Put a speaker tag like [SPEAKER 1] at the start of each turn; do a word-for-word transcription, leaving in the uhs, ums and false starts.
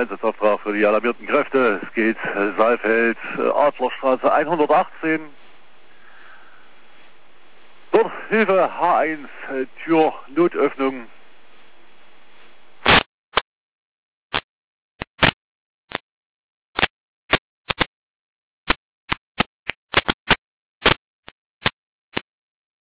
[SPEAKER 1] Einsatzauftrag für die alarmierten Kräfte. Es geht äh, Saalfeld, äh, Adlerstraße hundertachtzehn. Dort Hilfe H eins, äh, Tür, Notöffnung.